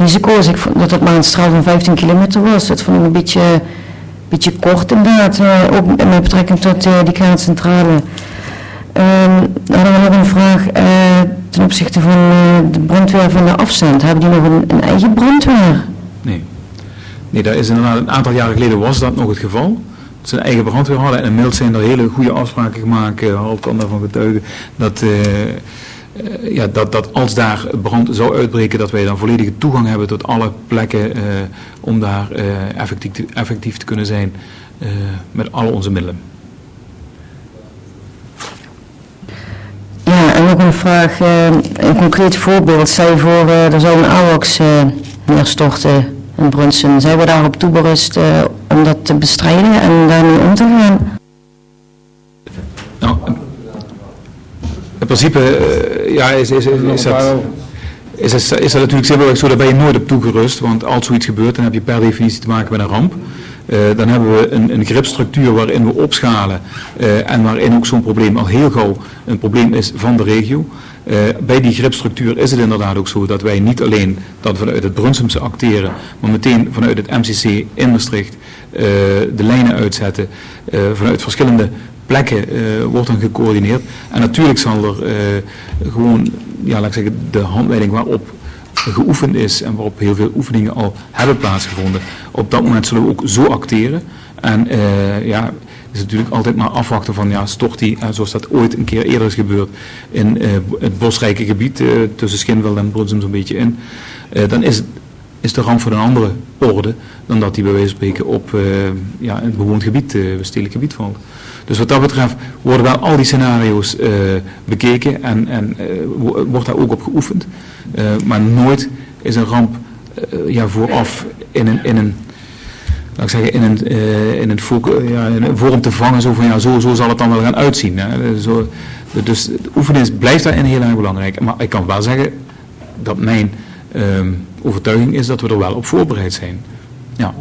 risico's. Ik vond dat het maar een straal van 15 kilometer was. Dat vond ik een beetje kort inderdaad, ook met betrekking tot die kerncentrale. Dan hebben we nog een vraag ten opzichte van de brandweer van de afstand. Hebben die nog een eigen brandweer? Nee, dat is inderdaad een aantal jaren geleden was dat nog het geval. Dat ze een eigen brandweer hadden en inmiddels zijn er hele goede afspraken gemaakt, Halt kan daarvan getuigen, dat als daar brand zou uitbreken, dat wij dan volledige toegang hebben tot alle plekken om daar effectief te kunnen zijn met al onze middelen. Ja, en nog een vraag, een concreet voorbeeld. Stel je voor, er zou een AWACS neerstorten in Brunssum. Zijn we daarop toeberust om dat te bestrijden en daarmee om te gaan? Nou, in principe is dat natuurlijk simpelweg zo, daar ben je nooit op toegerust, want als zoiets gebeurt, dan heb je per definitie te maken met een ramp. Dan hebben we een gripstructuur waarin we opschalen en waarin ook zo'n probleem al heel gauw een probleem is van de regio. Bij die gripstructuur is het inderdaad ook zo dat wij niet alleen dat vanuit het Brunsumse acteren, maar meteen vanuit het MCC in Maastricht de lijnen uitzetten. Vanuit verschillende plekken wordt dan gecoördineerd. En natuurlijk zal er gewoon, laat ik zeggen, de handleiding waarop geoefend is en waarop heel veel oefeningen al hebben plaatsgevonden. Op dat moment zullen we ook zo acteren. En is natuurlijk altijd maar afwachten van stort die, zoals dat ooit een keer eerder is gebeurd, in het bosrijke gebied tussen Schinveld en Brunsum zo'n beetje in. Dan is de ramp van een andere orde dan dat die bij wijze van spreken op een bewoond gebied, stedelijk gebied valt. Dus wat dat betreft worden wel al die scenario's bekeken en wordt daar ook op geoefend. Maar nooit is een ramp vooraf in een vorm te vangen, zo van zo zal het dan wel gaan uitzien. Hè. Dus de oefening blijft daarin heel erg belangrijk. Maar ik kan wel zeggen dat mijn overtuiging is dat we er wel op voorbereid zijn. Ja.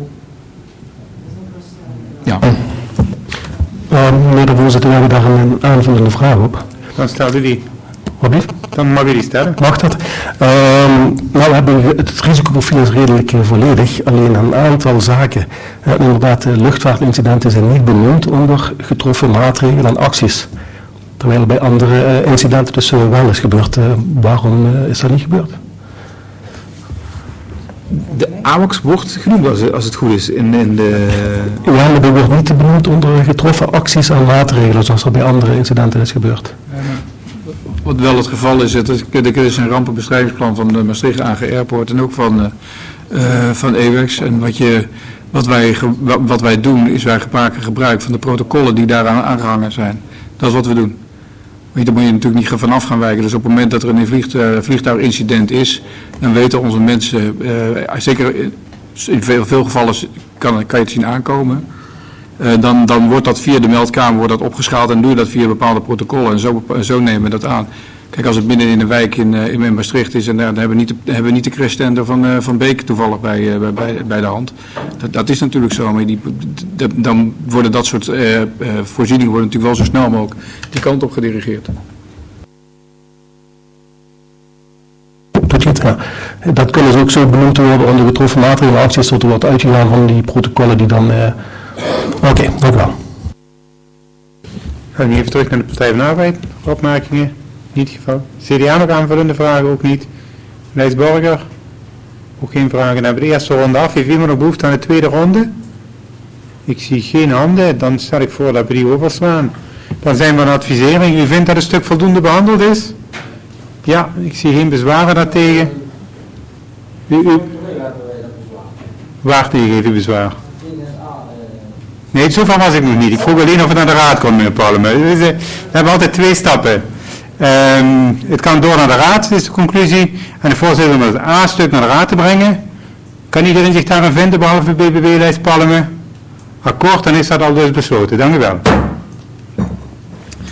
Meneer de voorzitter, we hebben daar een aanvullende vraag op. Dan stel u die. Wat lief? Dan mag u die stellen. Mag dat? We hebben het risicoprofiel is redelijk volledig, alleen een aantal zaken. Inderdaad, luchtvaartincidenten zijn niet benoemd onder getroffen maatregelen en acties. Terwijl bij andere incidenten dus wel is gebeurd. Waarom is dat niet gebeurd? De AWACS wordt genoemd als het goed is in de... Ja, maar die wordt niet benoemd onder getroffen acties en maatregelen zoals er bij andere incidenten is gebeurd. Wat wel het geval is, er is een rampenbestrijdingsplan van de Maastricht AG Airport en ook van EWEX. En wat wij doen is wij maken gebruik van de protocollen die daaraan aangehangen zijn. Dat is wat we doen. Maar daar moet je natuurlijk niet vanaf gaan wijken. Dus op het moment dat er een vliegtuigincident is, dan weten onze mensen, zeker in veel gevallen kan je het zien aankomen. Dan wordt dat via de meldkamer opgeschaald en doe je dat via bepaalde protocollen en zo nemen we dat aan. Kijk, als het midden in een wijk in Maastricht is en dan hebben we niet de crashtender van Beek toevallig bij de hand. Dat is natuurlijk zo, maar dan worden dat soort voorzieningen natuurlijk wel zo snel mogelijk die kant op gedirigeerd. Ja. Dat kunnen ze ook zo benoemd worden onder getroffen maatregelen en acties tot er wordt uitgegaan van die protocollen die dan... Oké, dank u wel. Gaan we even terug naar de Partij van de Arbeid. Opmerkingen? Niet het geval. CDA nog aanvullende vragen? Ook niet. Lijsborger? Ook geen vragen. Dan hebben we de eerste ronde af. Heeft iemand nog behoefte aan de tweede ronde? Ik zie geen handen. Dan stel ik voor dat we die overslaan. Dan zijn we aan advisering. U vindt dat het stuk voldoende behandeld is? Ja, ik zie geen bezwaren daartegen. Waar tegen heeft u bezwaar? Nee, zover was ik nog niet. Ik vroeg alleen of het naar de raad kon, meneer Parlement. We hebben altijd twee stappen. Het kan door naar de raad, is de conclusie. En de voorzitter om het A-stuk naar de raad te brengen. Kan iedereen zich daarin vinden, behalve BBB-lijst Parlement? Akkoord, dan is dat al dus besloten. Dank u wel.